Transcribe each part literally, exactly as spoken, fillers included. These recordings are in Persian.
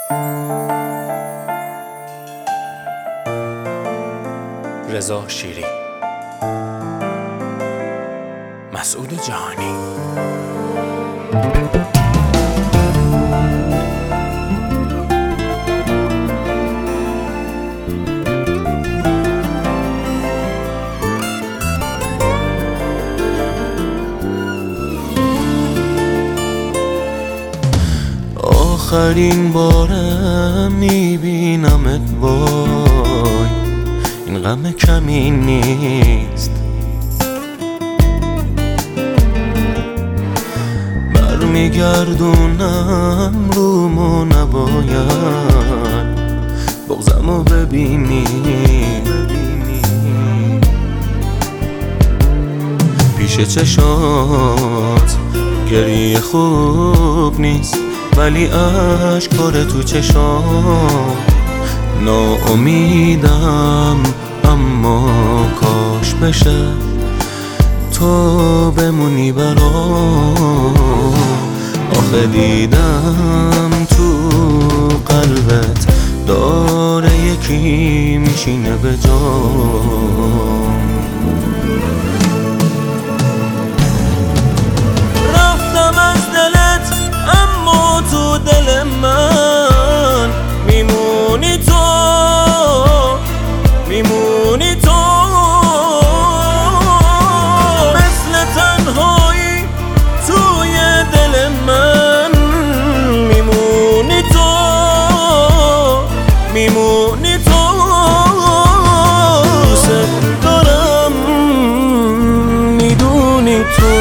رضا شیری، مسعود جهانی. آخرین بارم میبینمت، وای این غم کمی نیست. برمیگردونم رومو، نباید بغضمو ببینی. پیش چشات گریه خوب نیست، ولی اشکاره تو چشام. ناامیدم اما کاش بشه تو بمونی برام. آخه دیدم تو قلبت داره یکی میشینه به جام. رفتم از دلت اما تو دل من میمونی تو، میمونی تو. مثل تنهایی توی دل من میمونی تو، میمونی تو. دوست دارم میدونی تو.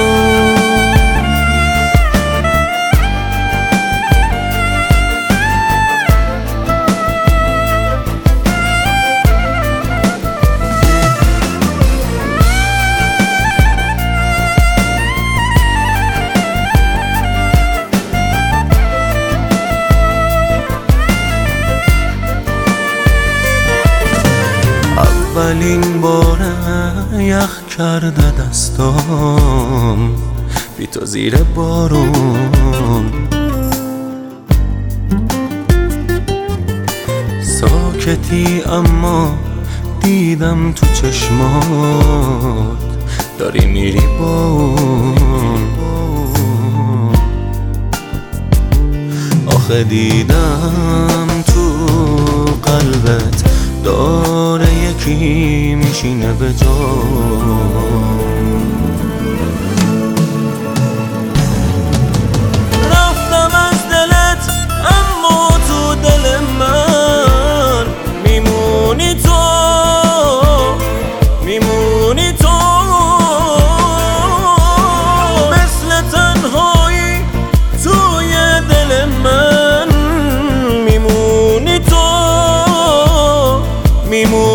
اولین باره یخ کرده دستام بی تو زیر بارون. ساکتی اما دیدم تو چشمات داری میری با اون. آخه دیدم تو قلبت داره یکی میشینه به جام. رفتم از دلت اما تو دل من میمونی تو، میمونی تو. مثل تنهایی توی دل من میمونی تو، میمونی